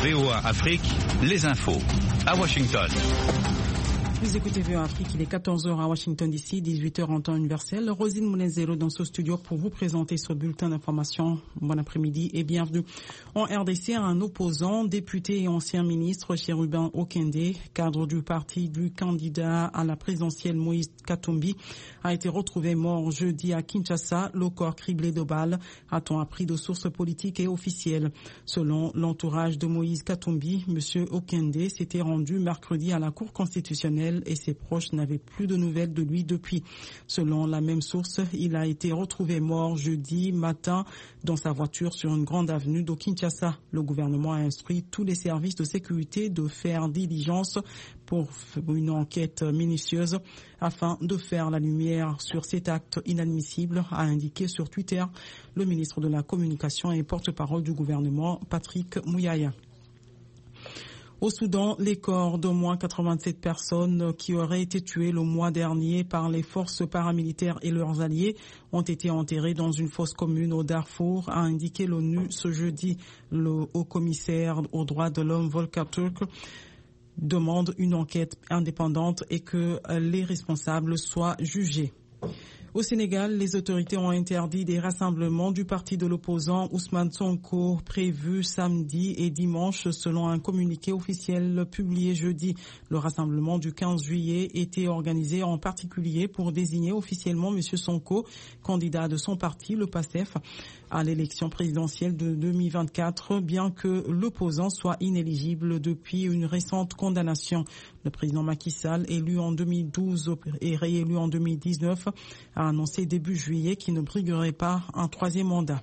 VOA Afrique, les infos à Washington. Vous écoutez VOA Afrique, il est 14h à Washington DC, 18h en temps universel. Rosine Moulin-Zéro dans ce studio pour vous présenter ce bulletin d'information. Bon après-midi et bienvenue. En RDC, un opposant, député et ancien ministre, Chérubin Okende, cadre du parti du candidat à la présidentielle Moïse Katumbi, a été retrouvé mort jeudi à Kinshasa, le corps criblé de balles, a-t-on appris de sources politiques et officielles. Selon l'entourage de Moïse Katumbi, M. Okende s'était rendu mercredi à la Cour constitutionnelle et ses proches n'avaient plus de nouvelles de lui depuis. Selon la même source, il a été retrouvé mort jeudi matin dans sa voiture sur une grande avenue de Kinshasa. Le gouvernement a instruit tous les services de sécurité de faire diligence pour une enquête minutieuse afin de faire la lumière sur cet acte inadmissible, a indiqué sur Twitter le ministre de la Communication et porte-parole du gouvernement, Patrick Mouyaya. Au Soudan, les corps d'au moins 87 personnes qui auraient été tuées le mois dernier par les forces paramilitaires et leurs alliés ont été enterrés dans une fosse commune au Darfour, a indiqué l'ONU ce jeudi. Le haut-commissaire aux droits de l'homme, Volker Turk, demande une enquête indépendante et que les responsables soient jugés. Au Sénégal, les autorités ont interdit des rassemblements du parti de l'opposant Ousmane Sonko prévus samedi et dimanche selon un communiqué officiel publié jeudi. Le rassemblement du 15 juillet était organisé en particulier pour désigner officiellement M. Sonko, candidat de son parti, le PASTEF, à l'élection présidentielle de 2024, bien que l'opposant soit inéligible depuis une récente condamnation. Le président Macky Sall, élu en 2012 et réélu en 2019, a annoncé début juillet qu'il ne briguerait pas un troisième mandat.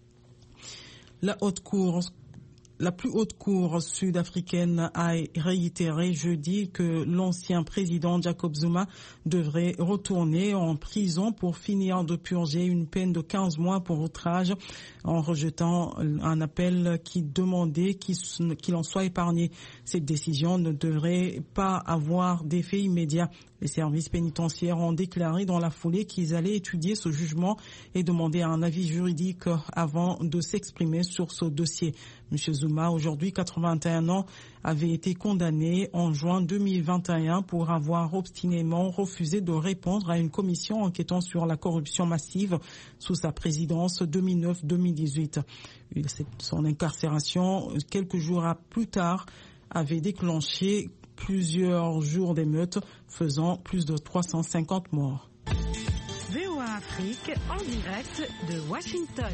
La plus haute cour sud-africaine a réitéré jeudi que l'ancien président Jacob Zuma devrait retourner en prison pour finir de purger une peine de 15 mois pour outrage, en rejetant un appel qui demandait qu'il en soit épargné. Cette décision ne devrait pas avoir d'effet immédiat. Les services pénitentiaires ont déclaré dans la foulée qu'ils allaient étudier ce jugement et demander un avis juridique avant de s'exprimer sur ce dossier. M. Zuma, aujourd'hui 81 ans, avait été condamné en juin 2021 pour avoir obstinément refusé de répondre à une commission enquêtant sur la corruption massive sous sa présidence 2009-2018. Son incarcération, quelques jours plus tard, avait déclenché plusieurs jours d'émeutes, faisant plus de 350 morts. VOA Afrique, en direct de Washington.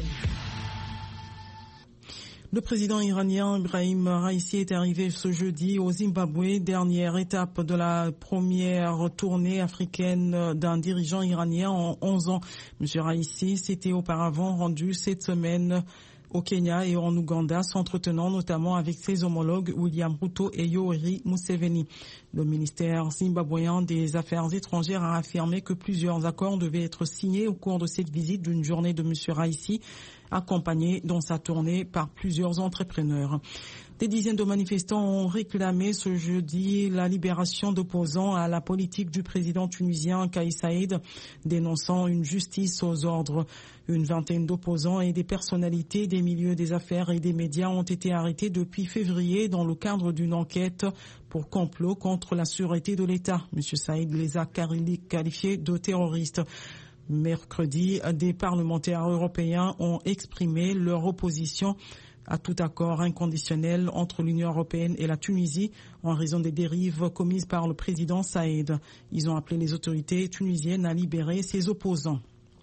Le président iranien Ibrahim Raïssi est arrivé ce jeudi au Zimbabwe, dernière étape de la première tournée africaine d'un dirigeant iranien en 11 ans. M. Raïssi s'était auparavant rendu cette semaine au Kenya et en Ouganda, s'entretenant notamment avec ses homologues William Ruto et Yoweri Museveni. Le ministère zimbabwéen des Affaires étrangères a affirmé que plusieurs accords devaient être signés au cours de cette visite d'une journée de M. Raïssi, accompagné dans sa tournée par plusieurs entrepreneurs. Des dizaines de manifestants ont réclamé ce jeudi la libération d'opposants à la politique du président tunisien Kais Saïed, dénonçant une justice aux ordres. Une vingtaine d'opposants et des personnalités des milieux des affaires et des médias ont été arrêtés depuis février dans le cadre d'une enquête pour complot contre la sûreté de l'État. M. Saïed les a qualifiés de terroristes. Mercredi, des parlementaires européens ont exprimé leur opposition à tout accord inconditionnel entre l'Union européenne et la Tunisie en raison des dérives commises par le président Saïed. Ils ont appelé les autorités tunisiennes à libérer ses opposants.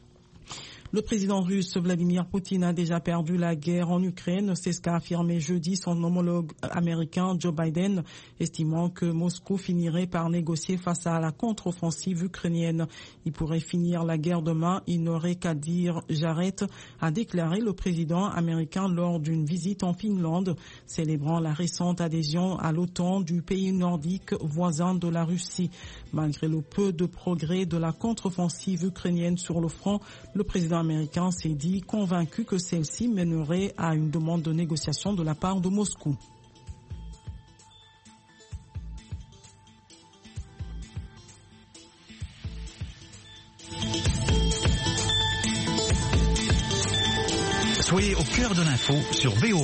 Le président russe Vladimir Poutine a déjà perdu la guerre en Ukraine. C'est ce qu'a affirmé jeudi son homologue américain Joe Biden, estimant que Moscou finirait par négocier face à la contre-offensive ukrainienne. Il pourrait finir la guerre demain, il n'aurait qu'à dire « j'arrête », a déclaré le président américain lors d'une visite en Finlande, célébrant la récente adhésion à l'OTAN du pays nordique voisin de la Russie. Malgré le peu de progrès de la contre-offensive ukrainienne sur le front, le président américain s'est dit convaincu que celle-ci mènerait à une demande de négociation de la part de Moscou. Soyez au cœur de l'info sur VOA.